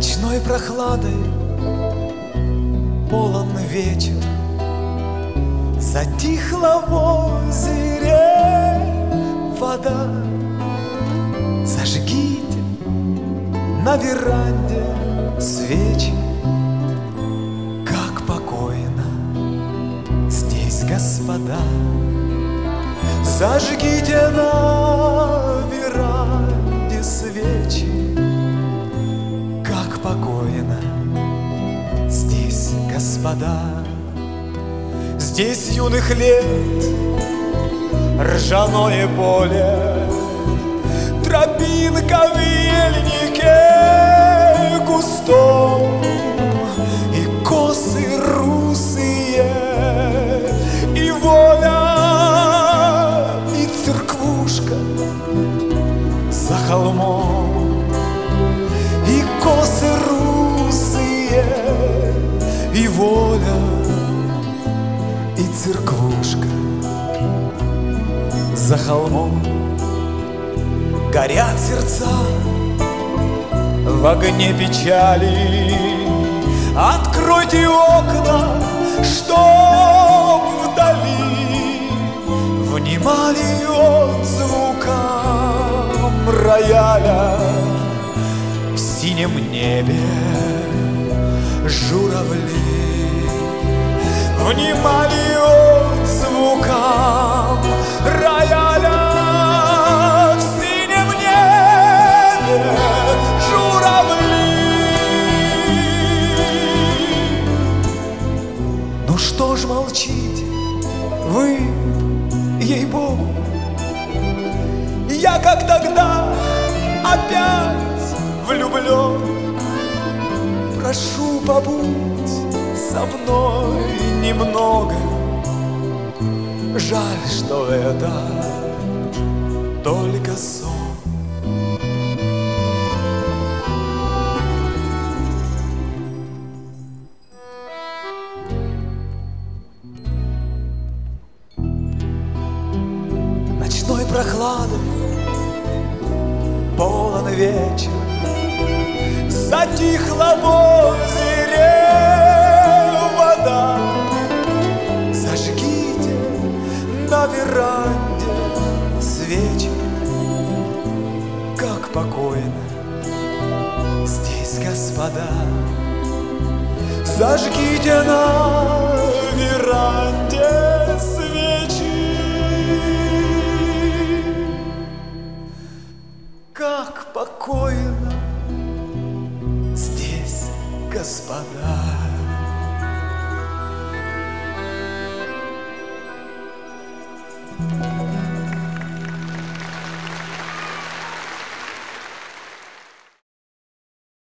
Ночной прохладой полон вечер, затихла в озере вода. Зажгите на веранде свечи, как покойно здесь, господа. Зажгите на веранде свечи, как покойно здесь, господа. Здесь юных лет ржаное поле, тропинка в ельнике густом, и косы русые, и воля, и церквушка за холмом, и косы русые, и воля, и церквушка за холмом. Горят сердца в огне печали, откройте окна, чтоб вдали внимали отзвукам рояля. В синем небе журавли внимали отзвукам рояля. Ну что ж молчите вы, ей-богу? Я, как тогда, опять влюблен. Прошу, побудь со мной немного. Жаль, что это только сон. Ночной прохладой полон вечер, затихла в озере вода. Зажгите на веранде свечи, как покойно здесь, господа. Зажгите на веранде свечи, как покойно здесь, господа.